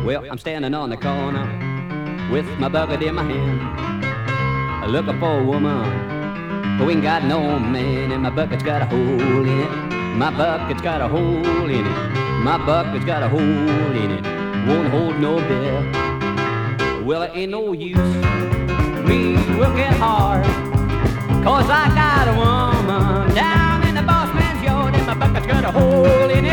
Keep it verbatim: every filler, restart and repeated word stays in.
Well, I'm standing on the corner with my bucket in my hand, looking for a woman who ain't got no man, and my bucket's got a hole in it. My bucket's got a hole in it. My bucket's got a hole in it. Won't hold no beer. Well, it ain't no use me working hard, 'cause I got a woman down in the boss man's yard, and my bucket's got a hole in it.